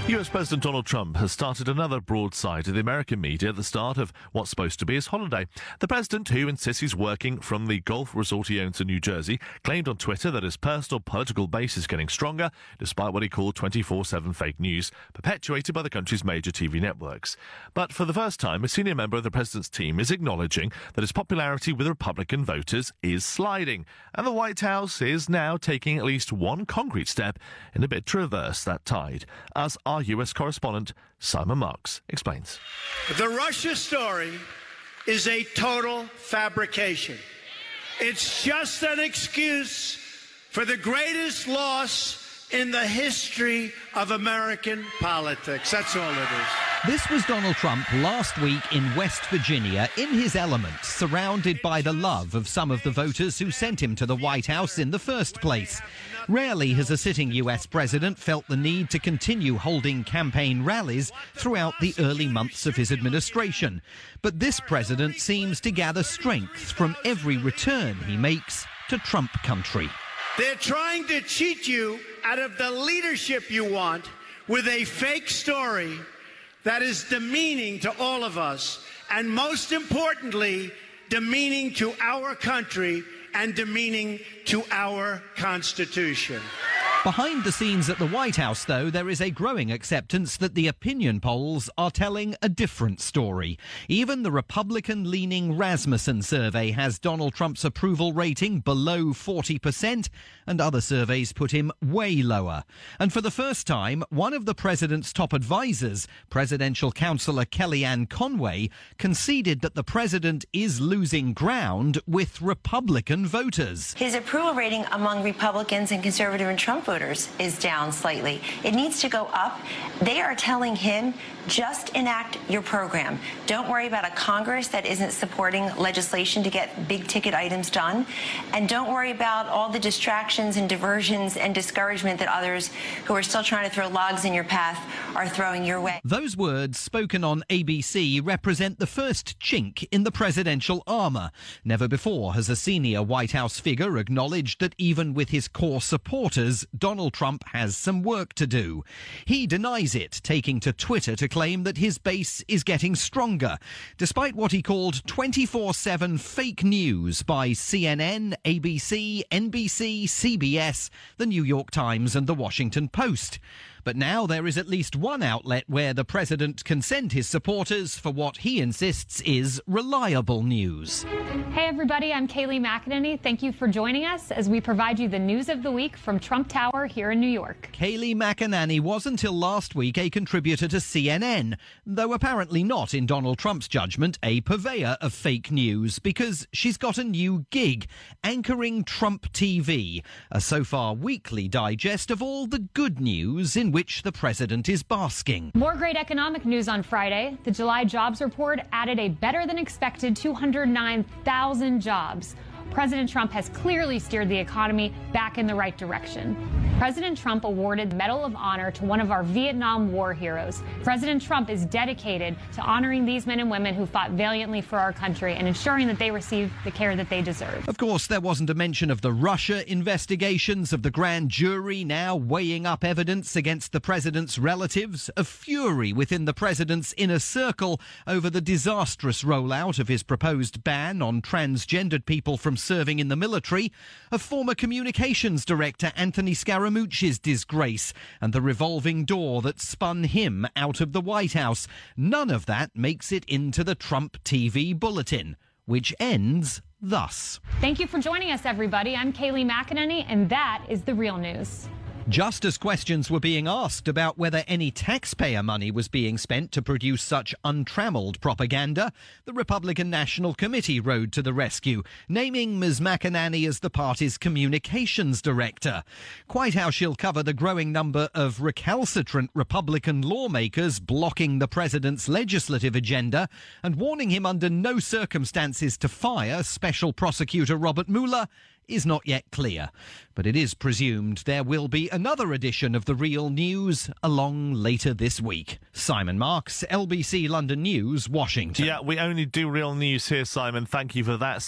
US President Donald Trump has started another broadside to the American media at the start of what's supposed to be his holiday. The president, who insists he's working from the golf resort he owns in New Jersey, claimed on Twitter that his personal political base is getting stronger, despite what he called 24/7 fake news, perpetuated by the country's major TV networks. But for the first time, a senior member of the president's team is acknowledging that his popularity with Republican voters is sliding, and the White House is now taking at least one concrete step in a bid to reverse that tide, as our US correspondent Simon Marks explains. The Russia story is a total fabrication. It's just an excuse for the greatest loss in the history of American politics. That's all it is. This was Donald Trump last week in West Virginia, in his element, surrounded by the love of some of the voters who sent him to the White House in the first place. Rarely has a sitting US president felt the need to continue holding campaign rallies throughout the early months of his administration. But this president seems to gather strength from every return he makes to Trump country. They're trying to cheat you out of the leadership you want with a fake story that is demeaning to all of us, and most importantly, demeaning to our country and demeaning to our Constitution. Behind the scenes at the White House, though, there is a growing acceptance that the opinion polls are telling a different story. Even the Republican-leaning Rasmussen survey has Donald Trump's approval rating below 40%, and other surveys put him way lower. And for the first time, one of the president's top advisors, presidential counselor Kellyanne Conway, conceded that the president is losing ground with Republican voters. His approval rating among Republicans and conservative and Trump voters is down slightly. It needs to go up. They are telling him, just enact your program. Don't worry about a Congress that isn't supporting legislation to get big ticket items done. And don't worry about all the distractions and diversions and discouragement that others who are still trying to throw logs in your path are throwing your way. Those words spoken on ABC represent the first chink in the presidential armour. Never before has a senior White House figure acknowledged that even with his core supporters, Donald Trump has some work to do. He denies it, taking to Twitter to claim that his base is getting stronger, despite what he called 24/7 fake news by CNN, ABC, NBC, CBS, the New York Times and the Washington Post. But now there is at least one outlet where the president can send his supporters for what he insists is reliable news. Hey everybody, I'm Kayleigh McEnany. Thank you for joining us as we provide you the news of the week from Trump Tower here in New York. Kayleigh McEnany was until last week a contributor to CNN, though apparently not, in Donald Trump's judgment, a purveyor of fake news, because she's got a new gig, anchoring Trump TV, a so far weekly digest of all the good news in which the president is basking. More great economic news on Friday. The July jobs report added a better than expected 209,000 jobs. President Trump has clearly steered the economy back in the right direction. President Trump awarded the Medal of Honor to one of our Vietnam War heroes. President Trump is dedicated to honoring these men and women who fought valiantly for our country and ensuring that they receive the care that they deserve. Of course, there wasn't a mention of the Russia investigations, of the grand jury now weighing up evidence against the president's relatives, of fury within the president's inner circle over the disastrous rollout of his proposed ban on transgendered people from serving in the military, of former communications director Anthony Scaramucci's disgrace and the revolving door that spun him out of the White House. None of that makes it into the Trump TV bulletin, which ends thus. Thank you for joining us, everybody. I'm Kayleigh McEnany, and that is the real news. Just as questions were being asked about whether any taxpayer money was being spent to produce such untrammeled propaganda, the Republican National Committee rode to the rescue, naming Ms. McEnany as the party's communications director. Quite how she'll cover the growing number of recalcitrant Republican lawmakers blocking the president's legislative agenda and warning him under no circumstances to fire Special Prosecutor Robert Mueller is not yet clear, but it is presumed there will be another edition of The Real News along later this week. Simon Marks, LBC London News, Washington. Yeah, we only do real news here, Simon. Thank you for that.